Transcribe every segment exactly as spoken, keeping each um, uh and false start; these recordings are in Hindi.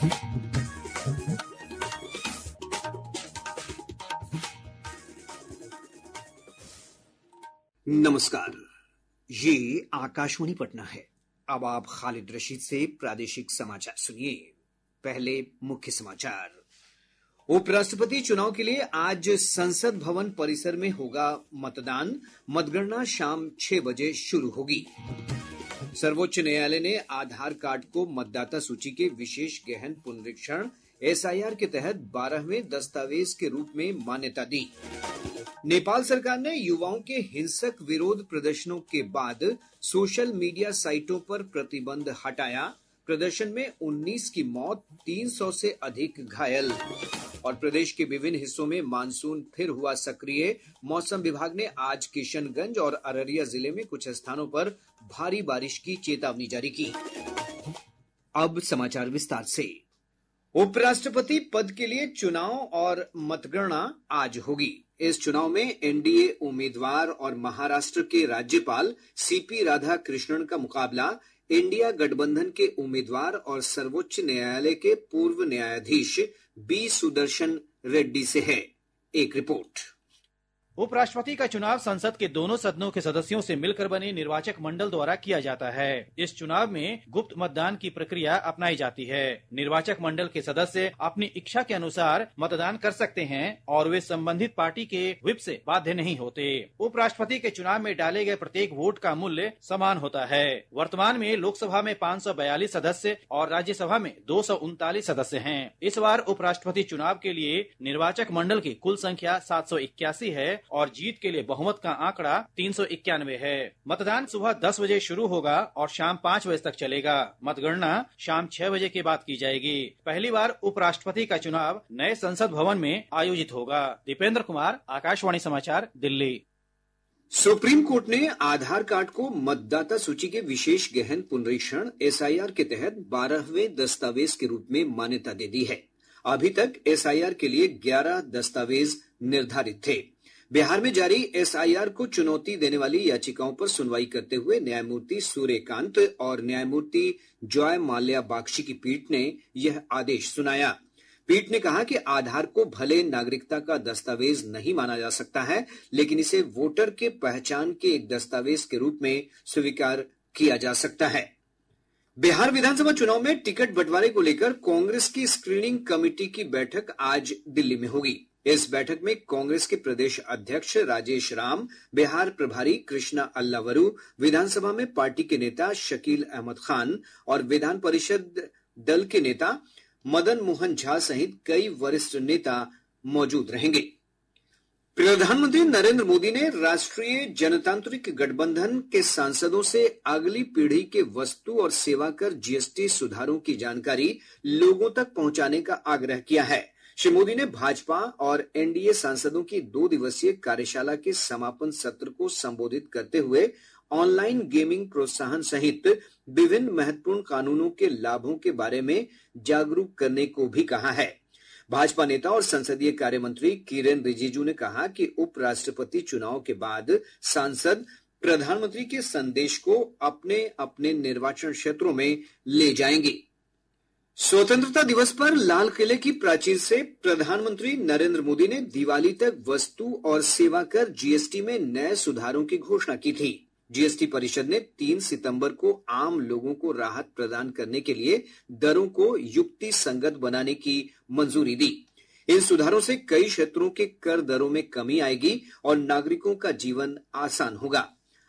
नमस्कार, ये आकाशवाणी पटना है। अब आप खालिद रशीद से प्रादेशिक समाचार सुनिए। पहले मुख्य समाचार। उपराष्ट्रपति चुनाव के लिए आज संसद भवन परिसर में होगा मतदान। मतगणना शाम छह बजे शुरू होगी। सर्वोच्च न्यायालय ने आधार कार्ड को मतदाता सूची के विशेष गहन पुनरीक्षण एसआईआर के तहत बारहवें दस्तावेज के रूप में मान्यता दी। नेपाल सरकार ने युवाओं के हिंसक विरोध प्रदर्शनों के बाद सोशल मीडिया साइटों पर प्रतिबंध हटाया। प्रदर्शन में उन्नीस की मौत, तीन सौ से अधिक घायल। और प्रदेश के विभिन्न हिस्सों में मानसून फिर हुआ सक्रिय। मौसम विभाग ने आज किशनगंज और अररिया जिले में कुछ स्थानों पर भारी बारिश की चेतावनी जारी की। अब समाचार विस्तार से। उपराष्ट्रपति पद के लिए चुनाव और मतगणना आज होगी। इस चुनाव में एनडीए उम्मीदवार और महाराष्ट्र के राज्यपाल सीपी राधाकृष्णन का मुकाबला इंडिया गठबंधन के उम्मीदवार और सर्वोच्च न्यायालय के पूर्व न्यायाधीश बी सुदर्शन रेड्डी से है। एक रिपोर्ट। उपराष्ट्रपति का चुनाव संसद के दोनों सदनों के सदस्यों से मिलकर बने निर्वाचक मंडल द्वारा किया जाता है। इस चुनाव में गुप्त मतदान की प्रक्रिया अपनाई जाती है। निर्वाचक मंडल के सदस्य अपनी इच्छा के अनुसार मतदान कर सकते हैं और वे संबंधित पार्टी के व्हिप से बाध्य नहीं होते। उपराष्ट्रपति के चुनाव में डाले गए प्रत्येक वोट का मूल्य समान होता है। वर्तमान में लोकसभा में पाँच सौ बयालीस सदस्य और राज्यसभा में दो सौ उनतालीस सदस्य हैं। इस बार उपराष्ट्रपति चुनाव के लिए निर्वाचक मंडल की कुल संख्या सात सौ इक्यासी है और जीत के लिए बहुमत का आंकड़ा तीन सौ इक्यानवे है। मतदान सुबह दस बजे शुरू होगा और शाम पाँच बजे तक चलेगा। मतगणना शाम छह बजे के बाद की जाएगी। पहली बार उपराष्ट्रपति का चुनाव नए संसद भवन में आयोजित होगा। दीपेंद्र कुमार, आकाशवाणी समाचार, दिल्ली। सुप्रीम कोर्ट ने आधार कार्ड को मतदाता सूची के विशेष गहन पुनरीक्षण एसआईआर के तहत बारहवें दस्तावेज के रूप में मान्यता दे दी है। अभी तक एसआईआर के लिए ग्यारह दस्तावेज निर्धारित थे। बिहार में जारी एसआईआर को चुनौती देने वाली याचिकाओं पर सुनवाई करते हुए न्यायमूर्ति सूर्यकांत और न्यायमूर्ति जॉय माल्या बागची की पीठ ने यह आदेश सुनाया। पीठ ने कहा कि आधार को भले नागरिकता का दस्तावेज नहीं माना जा सकता है, लेकिन इसे वोटर के पहचान के एक दस्तावेज के रूप में स्वीकार किया जा सकता है। बिहार विधानसभा चुनाव में टिकट बंटवारे को लेकर कांग्रेस की स्क्रीनिंग कमेटी की बैठक आज दिल्ली में होगी। इस बैठक में कांग्रेस के प्रदेश अध्यक्ष राजेश राम, बिहार प्रभारी कृष्णा अल्लावरू, विधानसभा में पार्टी के नेता शकील अहमद खान और विधान परिषद दल के नेता मदन मोहन झा सहित कई वरिष्ठ नेता मौजूद रहेंगे। प्रधानमंत्री नरेंद्र मोदी ने राष्ट्रीय जनतांत्रिक गठबंधन के सांसदों से अगली पीढ़ी के वस्तु और सेवा कर जीएसटी सुधारों की जानकारी लोगों तक पहुंचाने का आग्रह किया है। श्री मोदी ने भाजपा और एनडीए सांसदों की दो दिवसीय कार्यशाला के समापन सत्र को संबोधित करते हुए ऑनलाइन गेमिंग प्रोत्साहन सहित विभिन्न महत्वपूर्ण कानूनों के लाभों के बारे में जागरूक करने को भी कहा है। भाजपा नेता और संसदीय कार्य मंत्री किरेन रिजिजू ने कहा कि उपराष्ट्रपति चुनाव के बाद सांसद प्रधानमंत्री के संदेश को अपने अपने निर्वाचन क्षेत्रों में ले जाएंगे। स्वतंत्रता दिवस पर लाल किले की प्राचीर से प्रधानमंत्री नरेंद्र मोदी ने दिवाली तक वस्तु और सेवा कर जीएसटी में नए सुधारों की घोषणा की थी। जीएसटी परिषद ने तीन सितंबर को आम लोगों को राहत प्रदान करने के लिए दरों को युक्ति संगत बनाने की मंजूरी दी। इन सुधारों से कई क्षेत्रों के कर दरों में कमी आएगी और नागरिकों का जीवन आसान होगा।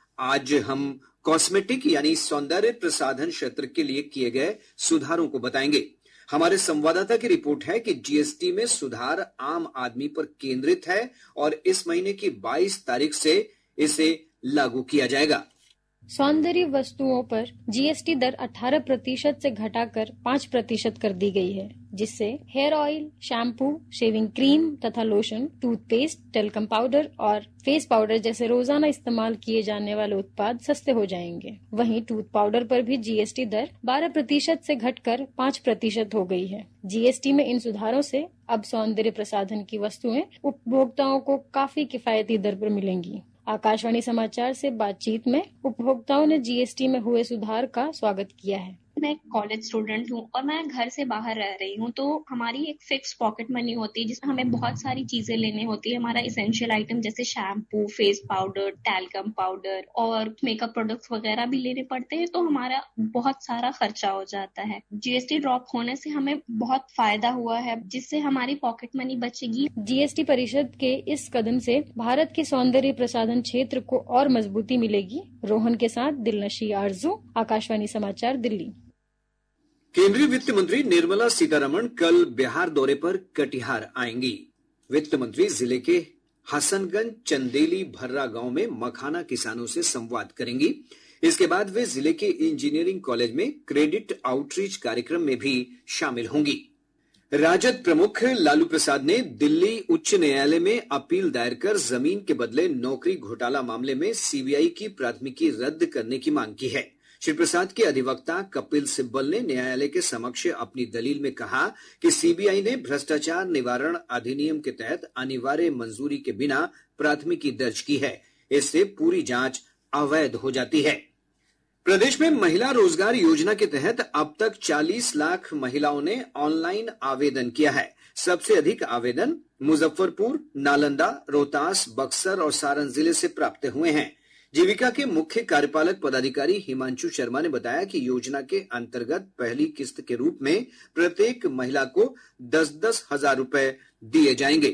आज हम कॉस्मेटिक यानी सौंदर्य प्रसाधन क्षेत्र के लिए किए गए सुधारों को बताएंगे। हमारे संवाददाता की रिपोर्ट है कि जीएसटी में सुधार आम आदमी पर केंद्रित है और इस महीने की बाईस तारीख से इसे लागू किया जाएगा। सौंदर्य वस्तुओं पर जीएसटी दर अठारह प्रतिशत से घटाकर पाँच प्रतिशत कर दी गई है, जिससे hair oil, shampoo, shaving cream तथा लोशन, टूथपेस्ट, टेल्कम पाउडर और फेस पाउडर जैसे रोजाना इस्तेमाल किए जाने वाले उत्पाद सस्ते हो जाएंगे। वहीं टूथ पाउडर पर भी जीएसटी दर बारह प्रतिशत से घटकर पाँच प्रतिशत हो गई है। जीएसटी में इन सुधारों से अब सौंदर्य प्रसाधन की वस्तुएं उपभोक्ताओं को काफी किफायती दर पर मिलेंगी। आकाशवाणी समाचार से बातचीत में उपभोक्ताओं ने जीएसटी में हुए सुधार का स्वागत किया है। मैं एक कॉलेज स्टूडेंट हूँ और मैं घर से बाहर रह रही हूँ, तो हमारी एक फिक्स पॉकेट मनी होती है जिसमें हमें बहुत सारी चीजें लेनी होती है। हमारा इसेंशियल आइटम जैसे shampoo, face powder, talcum powder और मेकअप प्रोडक्ट्स वगैरह भी लेने पड़ते हैं, तो हमारा बहुत सारा खर्चा हो जाता है। जीएसटी ड्रॉप होने से हमें बहुत फायदा हुआ है, जिससे हमारी पॉकेट मनी बचेगी। जीएसटी परिषद के इस कदम से भारत के सौंदर्य प्रसाधन क्षेत्र को और मजबूती मिलेगी। रोहन के साथ दिलनशी आरजू, आकाशवाणी समाचार, दिल्ली। केंद्रीय वित्त मंत्री निर्मला सीतारमण कल बिहार दौरे पर कटिहार आएंगी। वित्त मंत्री जिले के हसनगंज चंदेली भर्रा गांव में मखाना किसानों से संवाद करेंगी। इसके बाद वे जिले के इंजीनियरिंग कॉलेज में क्रेडिट आउटरीच कार्यक्रम में भी शामिल होंगी। राजद प्रमुख लालू प्रसाद ने दिल्ली उच्च न्यायालय में अपील दायर कर जमीन के बदले नौकरी घोटाला मामले में सीबीआई की प्राथमिकी रद्द करने की मांग की है। श्री प्रसाद के अधिवक्ता कपिल सिब्बल ने न्यायालय के समक्ष अपनी दलील में कहा कि सीबीआई ने भ्रष्टाचार निवारण अधिनियम के तहत अनिवार्य मंजूरी के बिना प्राथमिकी दर्ज की है। इससे पूरी जांच अवैध हो जाती है। प्रदेश में महिला रोजगार योजना के तहत अब तक चालीस लाख महिलाओं ने ऑनलाइन आवेदन किया है। सबसे अधिक आवेदन मुजफ्फरपुर, नालंदा, रोहतास, बक्सर और सारण जिले से प्राप्त हुए हैं। जीविका के मुख्य कार्यपालक पदाधिकारी हिमांशु शर्मा ने बताया कि योजना के अंतर्गत पहली किस्त के रूप में प्रत्येक महिला को दस दस हजार रुपए दिए जाएंगे।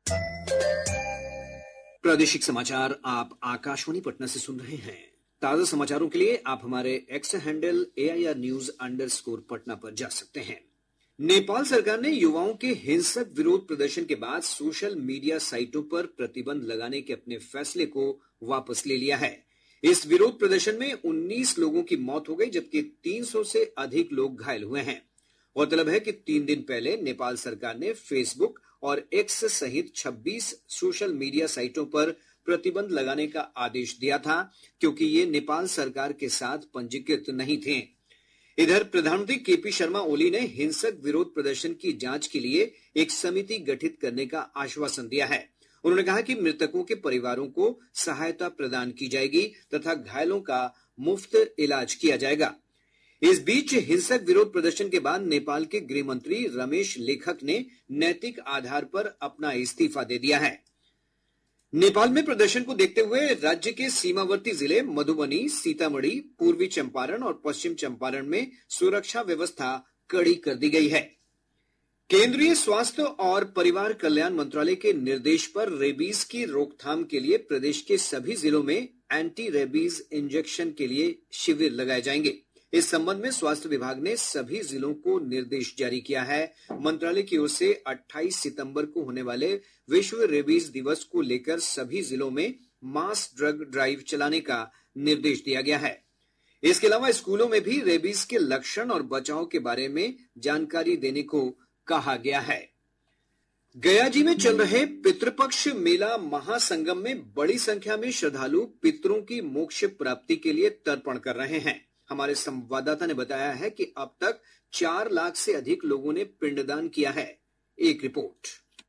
प्रादेशिक समाचार आप आकाशवाणी पटना से सुन रहे हैं। ताजा समाचारों के लिए आप हमारे X handle AIR news underscore Patna पर जा सकते हैं। नेपाल सरकार ने युवाओं के हिंसक विरोध प्रदर्शन के बाद सोशल मीडिया साइटों पर प्रतिबंध लगाने के अपने फैसले को वापस ले लिया है। इस विरोध प्रदर्शन में उन्नीस लोगों की मौत हो गई, जबकि तीन सौ से अधिक लोग घायल हुए हैं। गौरतलब है कि तीन दिन पहले नेपाल सरकार ने फेसबुक और एक्स सहित छब्बीस सोशल मीडिया साइटों पर प्रतिबंध लगाने का आदेश दिया था, क्योंकि ये नेपाल सरकार के साथ पंजीकृत नहीं थे। इधर प्रधानमंत्री केपी शर्मा ओली ने हिंसक विरोध प्रदर्शन की जांच के लिए एक समिति गठित करने का आश्वासन दिया है। उन्होंने कहा कि मृतकों के परिवारों को सहायता प्रदान की जाएगी तथा घायलों का मुफ्त इलाज किया जाएगा। इस बीच हिंसक विरोध प्रदर्शन के बाद नेपाल के गृह मंत्री रमेश लेखक ने नैतिक आधार पर अपना इस्तीफा दे दिया है। नेपाल में प्रदर्शन को देखते हुए राज्य के सीमावर्ती जिले मधुबनी, सीतामढ़ी, पूर्वी चंपारण और पश्चिम चंपारण में सुरक्षा व्यवस्था कड़ी कर दी गई है। केंद्रीय स्वास्थ्य और परिवार कल्याण मंत्रालय के निर्देश पर रेबीज की रोकथाम के लिए प्रदेश के सभी जिलों में एंटी रेबीज इंजेक्शन के लिए शिविर लगाए जाएंगे। इस संबंध में स्वास्थ्य विभाग ने सभी जिलों को निर्देश जारी किया है। मंत्रालय की ओर से अट्ठाईस सितंबर को होने वाले विश्व रेबीज दिवस को लेकर सभी जिलों में मास ड्रग ड्राइव चलाने का निर्देश दिया गया है। इसके अलावा स्कूलों में भी रेबीज के लक्षण और बचाव के बारे में जानकारी देने को कहा गया है। गया जी में चल रहे पितृपक्ष मेला महासंगम में बड़ी संख्या में श्रद्धालु पितरों की मोक्ष प्राप्ति के लिए तर्पण कर रहे हैं। हमारे संवाददाता ने बताया है कि अब तक चार लाख से अधिक लोगों ने पिंडदान किया है। एक रिपोर्ट।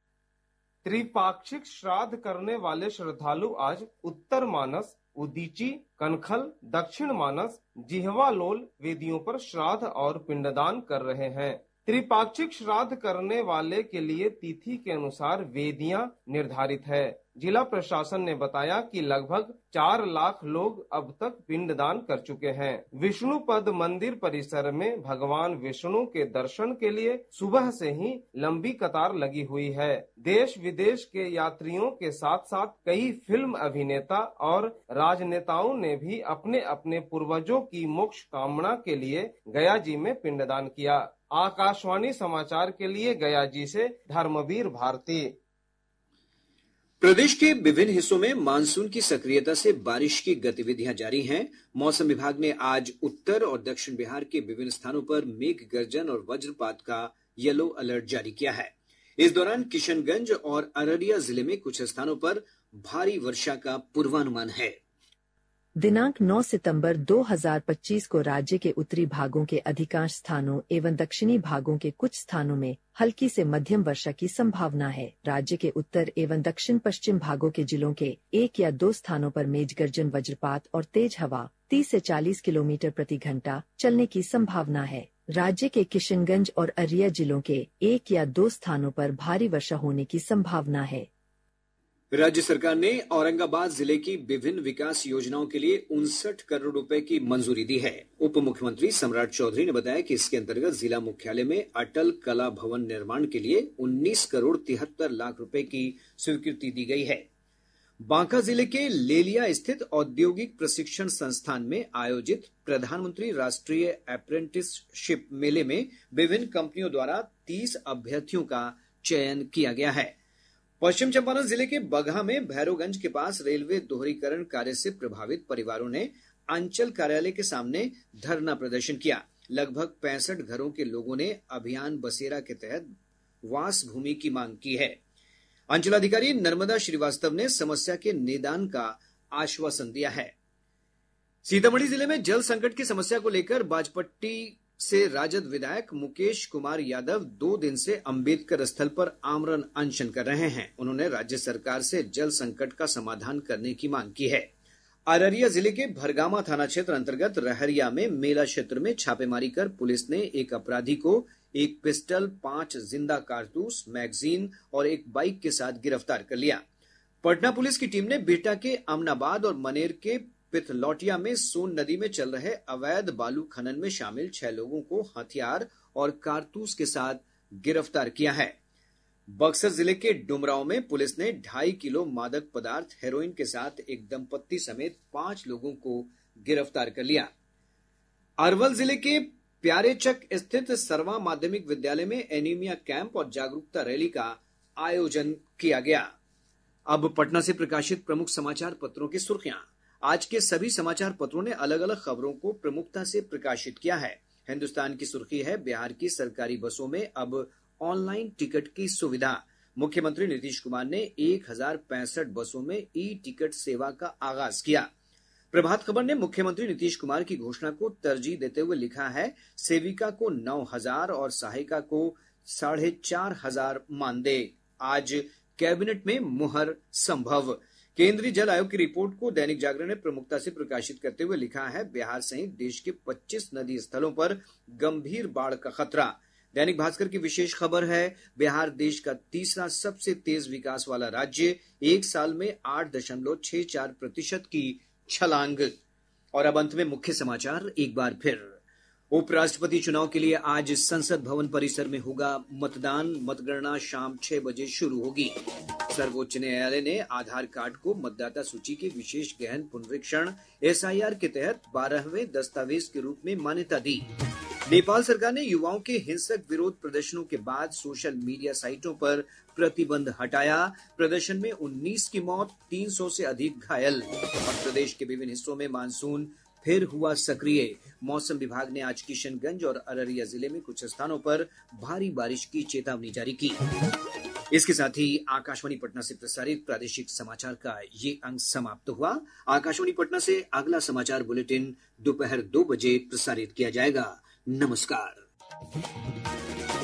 त्रिपाक्षिक श्राद्ध करने वाले श्रद्धालु आज उत्तर मानस, उदीची, कनखल, दक्षिण मानस, जिह्वालोल वेदियों पर श्राद्ध और पिंडदान कर रहे हैं। त्रिपाक्षिक श्राद्ध करने वाले के लिए तिथि के अनुसार वेदियां निर्धारित है। जिला प्रशासन ने बताया कि लगभग चार लाख लोग अब तक पिंडदान कर चुके हैं। विष्णुपद मंदिर परिसर में भगवान विष्णु के दर्शन के लिए सुबह से ही लंबी कतार लगी हुई है। देश विदेश के यात्रियों के साथ साथ कई फिल्म अभिनेता और राजनेताओं ने भी अपने अपने पूर्वजों की मोक्ष कामना के लिए गया जी में पिंडदान किया। आकाशवाणी समाचार के लिए गया जी से धर्मवीर भारती। प्रदेश के विभिन्न हिस्सों में मानसून की सक्रियता से बारिश की गतिविधियां जारी हैं। मौसम विभाग ने आज उत्तर और दक्षिण बिहार के विभिन्न स्थानों पर मेघ गर्जन और वज्रपात का येलो अलर्ट जारी किया है। इस दौरान किशनगंज और अररिया जिले में कुछ स्थानों पर भारी वर्षा का पूर्वानुमान है। दिनांक नौ सितंबर दो हज़ार पच्चीस को राज्य के उत्तरी भागों के अधिकांश स्थानों एवं दक्षिणी भागों के कुछ स्थानों में हल्की से मध्यम वर्षा की संभावना है। राज्य के उत्तर एवं दक्षिण पश्चिम भागों के जिलों के एक या दो स्थानों पर मेघ गर्जन, वज्रपात और तेज हवा तीस से चालीस किलोमीटर प्रति घंटा चलने की संभावना है। राज्य के किशनगंज और अररिया जिलों के एक या दो स्थानों पर भारी वर्षा होने की संभावना है। राज्य सरकार ने औरंगाबाद जिले की विभिन्न विकास योजनाओं के लिए उनसठ करोड़ रुपए की मंजूरी दी है। उप मुख्यमंत्री सम्राट चौधरी ने बताया कि इसके अंतर्गत जिला मुख्यालय में अटल कला भवन निर्माण के लिए उन्नीस करोड़ तिहत्तर लाख रुपए की स्वीकृति दी गई है। बांका जिले के लेलिया स्थित औद्योगिक प्रशिक्षण संस्थान में आयोजित प्रधानमंत्री राष्ट्रीय अप्रेंटिसशिप मेले में विभिन्न कंपनियों द्वारा तीस अभ्यर्थियों का चयन किया गया है। पश्चिम चंपारण जिले के बगहा में भैरोगंज के पास रेलवे दोहरीकरण कार्य से प्रभावित परिवारों ने अंचल कार्यालय के सामने धरना प्रदर्शन किया। लगभग पैंसठ घरों के लोगों ने अभियान बसेरा के तहत वास भूमि की मांग की है। अंचलाधिकारी नर्मदा श्रीवास्तव ने समस्या के निदान का आश्वासन दिया है। सीतामढ़ी जिले में जल संकट की समस्या को लेकर बाजपट्टी से राजद विधायक मुकेश कुमार यादव दो दिन से अंबेडकर स्थल पर आमरण अनशन कर रहे हैं। उन्होंने राज्य सरकार से जल संकट का समाधान करने की मांग की है। अररिया जिले के भरगामा थाना क्षेत्र अंतर्गत रहरिया में मेला क्षेत्र में छापेमारी कर पुलिस ने एक अपराधी को एक पिस्टल, पांच जिंदा कारतूस, मैगजीन और एक बाइक के साथ गिरफ्तार कर लिया। पटना पुलिस की टीम ने बिहटा के अमनाबाद और मनेर के पिथलौटिया में सोन नदी में चल रहे अवैध बालू खनन में शामिल छह लोगों को हथियार और कारतूस के साथ गिरफ्तार किया है। बक्सर जिले के डुमरांव में पुलिस ने ढाई किलो मादक पदार्थ हेरोइन के साथ एक दंपत्ति समेत पांच लोगों को गिरफ्तार कर लिया। अरवल जिले के प्यारेचक स्थित सरवा माध्यमिक विद्यालय में एनीमिया कैंप और जागरूकता रैली का आयोजन किया गया। अब पटना से प्रकाशित प्रमुख समाचार पत्रों की सुर्खियां। आज के सभी समाचार पत्रों ने अलग अलग खबरों को प्रमुखता से प्रकाशित किया है। हिन्दुस्तान की सुर्खी है, बिहार की सरकारी बसों में अब ऑनलाइन टिकट की सुविधा। मुख्यमंत्री नीतीश कुमार ने एक हजार पैंसठ बसों में ई टिकट सेवा का आगाज किया। प्रभात खबर ने मुख्यमंत्री नीतीश कुमार की घोषणा को तरजीह देते हुए लिखा है, सेविका को नौ हजार और सहायिका को साढ़े चार हजार मानदेय। आज कैबिनेट में मुहर संभव। केंद्रीय जल आयोग की रिपोर्ट को दैनिक जागरण ने प्रमुखता से प्रकाशित करते हुए लिखा है, बिहार सहित देश के पच्चीस नदी स्थलों पर गंभीर बाढ़ का खतरा। दैनिक भास्कर की विशेष खबर है, बिहार देश का तीसरा सबसे तेज विकास वाला राज्य, एक साल में आठ दशमलव छह चार प्रतिशत की छलांग। और अब अंत में मुख्य समाचार एक बार फिर। उपराष्ट्रपति चुनाव के लिए आज संसद भवन परिसर में होगा मतदान। मतगणना शाम छह बजे शुरू होगी। सर्वोच्च न्यायालय ने आधार कार्ड को मतदाता सूची के विशेष गहन पुनरीक्षण एस आई आर के तहत बारहवें दस्तावेज के रूप में मान्यता दी। नेपाल सरकार ने युवाओं के हिंसक विरोध प्रदर्शनों के बाद सोशल मीडिया साइटों पर प्रतिबंध हटाया। प्रदर्शन में उन्नीस की मौत, तीन सौ से अधिक घायल। और प्रदेश के विभिन्न हिस्सों में मानसून फिर हुआ सक्रिय। मौसम विभाग ने आज किशनगंज और अररिया जिले में कुछ स्थानों पर भारी बारिश की चेतावनी जारी की। इसके साथ ही आकाशवाणी पटना से प्रसारित प्रादेशिक समाचार का ये अंक समाप्त हुआ। आकाशवाणी पटना से अगला समाचार बुलेटिन दोपहर दो बजे प्रसारित किया जाएगा। नमस्कार।